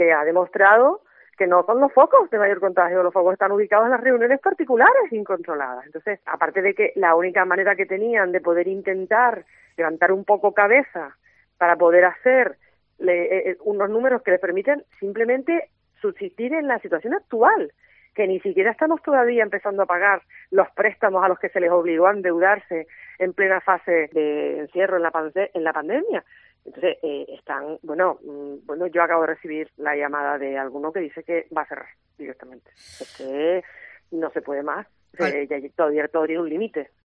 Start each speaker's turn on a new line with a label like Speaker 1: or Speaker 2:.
Speaker 1: que ha demostrado que no son los focos de mayor contagio, los focos están ubicados en las reuniones particulares incontroladas. Entonces, aparte de que la única manera que tenían de poder intentar levantar un poco cabeza para poder hacer unos números que les permiten simplemente subsistir en la situación actual, que ni siquiera estamos todavía empezando a pagar los préstamos a los que se les obligó a endeudarse en plena fase de encierro en la pandemia. Entonces, yo acabo de recibir la llamada de alguno que dice que va a cerrar directamente. Es que no se puede más. Ya todo tiene un límite.